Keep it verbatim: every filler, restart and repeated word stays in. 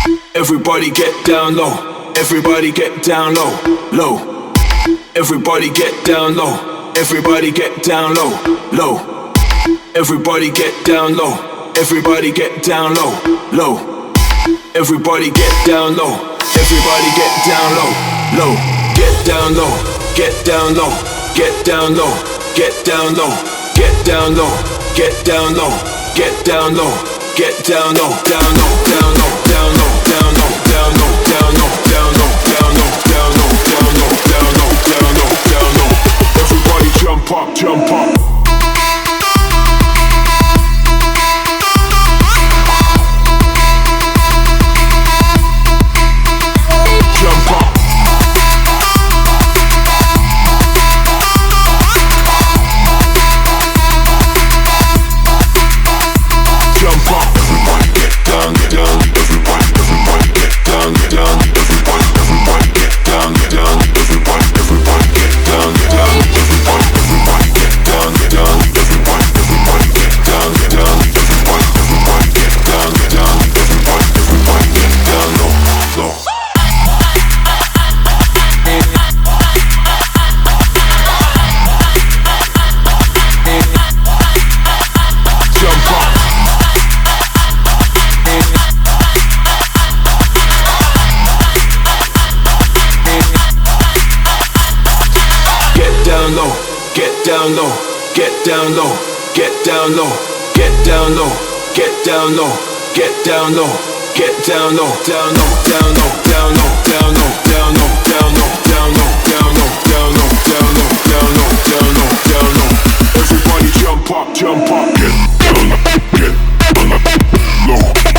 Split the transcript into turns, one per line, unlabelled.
Everybody get down low. Everybody get down low, low. Everybody get down low. Everybody get down low, low. Everybody get down low. Everybody get down low, low. Everybody get down low. Everybody get down low, low. Get down low. Get down low. Get down low. Get down low. Get down low. Get down low. Get down low. Get down low. Down low. Down low. Down low. Down low. Down low. Down low. Down low. Down low. Down low. Down low. Down low. Down low. Down low. Everybody jump up. Jump up. Down low, get down low, get down low, get down low, get down low, get down low, get down low, down low, down low, down low, down low, down low, down low, down low, down low, down low, down low, down low, down low, down low. Everybody jump up, jump up, get down, get down low.